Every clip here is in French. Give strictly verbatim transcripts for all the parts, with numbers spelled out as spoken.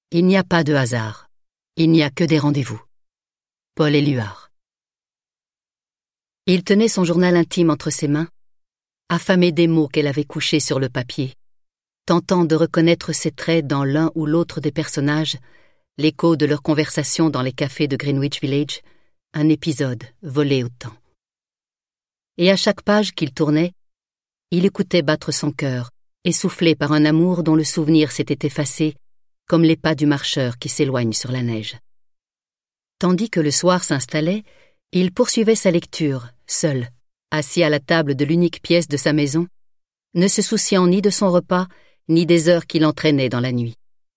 Il n'y a pas de hasard. Il n'y a que des rendez-vous. Paul Éluard. Il tenait son journal intime entre ses mains, affamé des mots qu'elle avait couchés sur le papier, tentant de reconnaître ses traits dans l'un ou l'autre des personnages, l'écho de leur conversation dans les cafés de Greenwich Village, un épisode volé au temps. Et à chaque page qu'il tournait, il écoutait battre son cœur, essoufflé par un amour dont le souvenir s'était effacé, comme les pas du marcheur qui s'éloigne sur la neige. Tandis que le soir s'installait, il poursuivait sa lecture, seul, assis à la table de l'unique pièce de sa maison, ne se souciant ni de son repas, ni des heures qui l'entraînaient dans la nuit.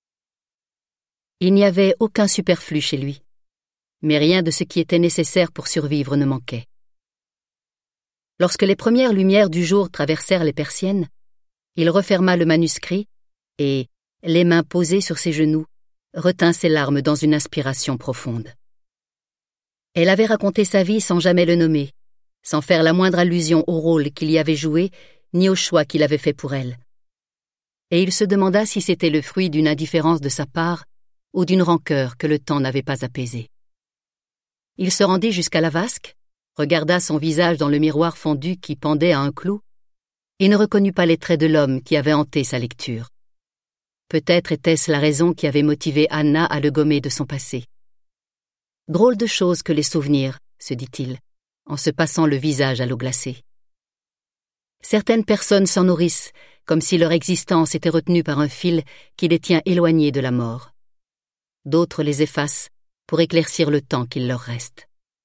Il n'y avait aucun superflu chez lui, mais rien de ce qui était nécessaire pour survivre ne manquait. Lorsque les premières lumières du jour traversèrent les persiennes, il referma le manuscrit et, les mains posées sur ses genoux, retint ses larmes dans une inspiration profonde. Elle avait raconté sa vie sans jamais le nommer, sans faire la moindre allusion au rôle qu'il y avait joué, ni au choix qu'il avait fait pour elle. Et il se demanda si c'était le fruit d'une indifférence de sa part ou d'une rancœur que le temps n'avait pas apaisée. Il se rendit jusqu'à la vasque, regarda son visage dans le miroir fondu qui pendait à un clou, et ne reconnut pas les traits de l'homme qui avait hanté sa lecture. Peut-être était-ce la raison qui avait motivé Anna à le gommer de son passé. Drôle de chose que les souvenirs, se dit-il, en se passant le visage à l'eau glacée. Certaines personnes s'en nourrissent, comme si leur existence était retenue par un fil qui les tient éloignés de la mort. D'autres les effacent pour éclaircir le temps qu'il leur reste.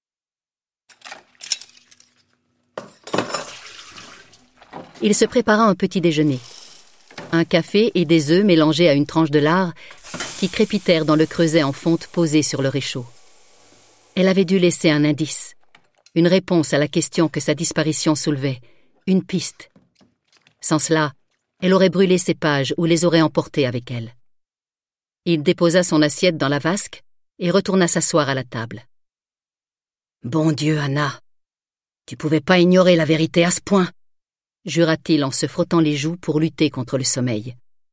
Il se prépara un petit déjeuner. Un café et des œufs mélangés à une tranche de lard qui crépitèrent dans le creuset en fonte posé sur le réchaud. Elle avait dû laisser un indice, une réponse à la question que sa disparition soulevait, une piste. Sans cela, elle aurait brûlé ses pages ou les aurait emportées avec elle. Il déposa son assiette dans la vasque et retourna s'asseoir à la table. « Bon Dieu, Anna, tu pouvais pas ignorer la vérité à ce point !» jura-t-il en se frottant les joues pour lutter contre le sommeil.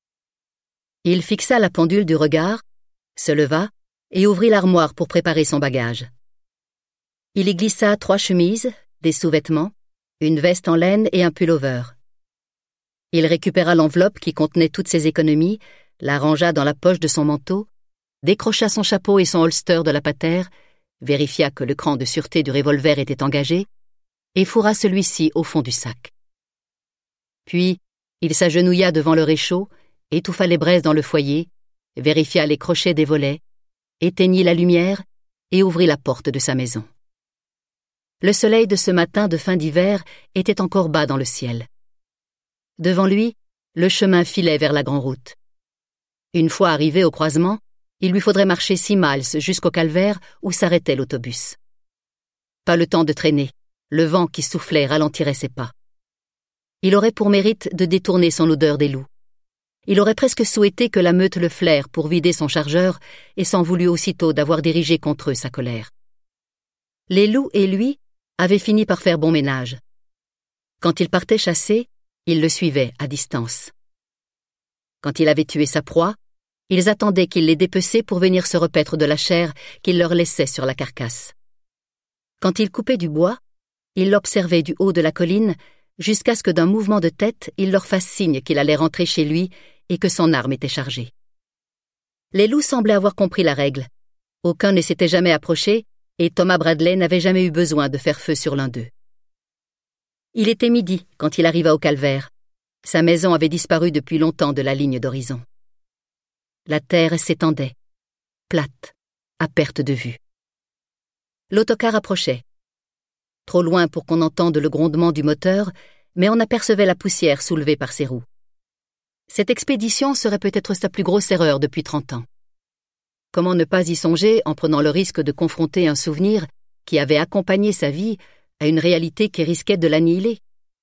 Il fixa la pendule du regard, se leva et ouvrit l'armoire pour préparer son bagage. Il y glissa trois chemises, des sous-vêtements, une veste en laine et un pullover. Il récupéra l'enveloppe qui contenait toutes ses économies, la rangea dans la poche de son manteau, décrocha son chapeau et son holster de la patère, vérifia que le cran de sûreté du revolver était engagé et fourra celui-ci au fond du sac. Puis, il s'agenouilla devant le réchaud, étouffa les braises dans le foyer, vérifia les crochets des volets, éteignit la lumière et ouvrit la porte de sa maison. Le soleil de ce matin de fin d'hiver était encore bas dans le ciel. Devant lui, le chemin filait vers la grande route. Une fois arrivé au croisement, il lui faudrait marcher six miles jusqu'au calvaire où s'arrêtait l'autobus. Pas le temps de traîner, le vent qui soufflait ralentirait ses pas. Il aurait pour mérite de détourner son odeur des loups. Il aurait presque souhaité que la meute le flaire pour vider son chargeur et s'en voulut aussitôt d'avoir dirigé contre eux sa colère. Les loups et lui avaient fini par faire bon ménage. Quand il partait chasser, ils le suivaient à distance. Quand il avait tué sa proie, ils attendaient qu'il les dépeçait pour venir se repaître de la chair qu'il leur laissait sur la carcasse. Quand il coupait du bois, ils l'observaient du haut de la colline jusqu'à ce que d'un mouvement de tête, il leur fasse signe qu'il allait rentrer chez lui et que son arme était chargée. Les loups semblaient avoir compris la règle. Aucun ne s'était jamais approché et Thomas Bradley n'avait jamais eu besoin de faire feu sur l'un d'eux. Il était midi quand il arriva au calvaire. Sa maison avait disparu depuis longtemps de la ligne d'horizon. La terre s'étendait, plate, à perte de vue. L'autocar approchait. Trop loin pour qu'on entende le grondement du moteur, mais on apercevait la poussière soulevée par ses roues. Cette expédition serait peut-être sa plus grosse erreur depuis trente ans. Comment ne pas y songer en prenant le risque de confronter un souvenir qui avait accompagné sa vie à une réalité qui risquait de l'annihiler?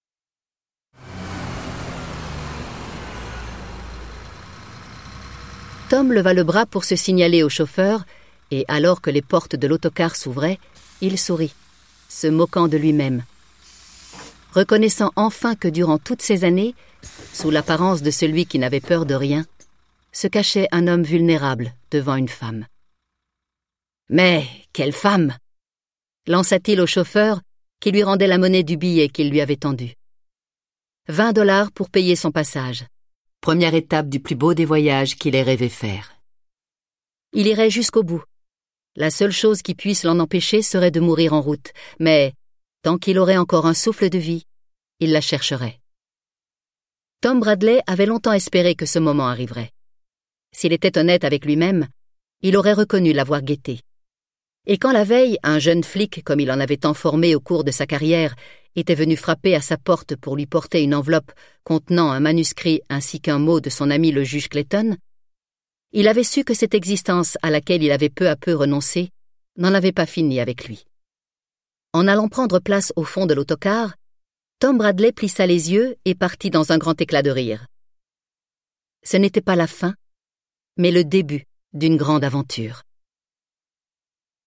Tom leva le bras pour se signaler au chauffeur, et alors que les portes de l'autocar s'ouvraient, il sourit, se moquant de lui-même. Reconnaissant enfin que durant toutes ces années, sous l'apparence de celui qui n'avait peur de rien, se cachait un homme vulnérable devant une femme. « Mais quelle femme !» lança-t-il au chauffeur qui lui rendait la monnaie du billet qu'il lui avait tendu. Vingt dollars pour payer son passage. Première étape du plus beau des voyages qu'il ait rêvé faire. Il irait jusqu'au bout. La seule chose qui puisse l'en empêcher serait de mourir en route, mais tant qu'il aurait encore un souffle de vie, il la chercherait. Tom Bradley avait longtemps espéré que ce moment arriverait. S'il était honnête avec lui-même, il aurait reconnu l'avoir guetté. Et quand la veille, un jeune flic, comme il en avait tant formé au cours de sa carrière, était venu frapper à sa porte pour lui porter une enveloppe contenant un manuscrit ainsi qu'un mot de son ami le juge Clayton, il avait su que cette existence à laquelle il avait peu à peu renoncé n'en avait pas fini avec lui. En allant prendre place au fond de l'autocar, Tom Bradley plissa les yeux et partit dans un grand éclat de rire. Ce n'était pas la fin, mais le début d'une grande aventure.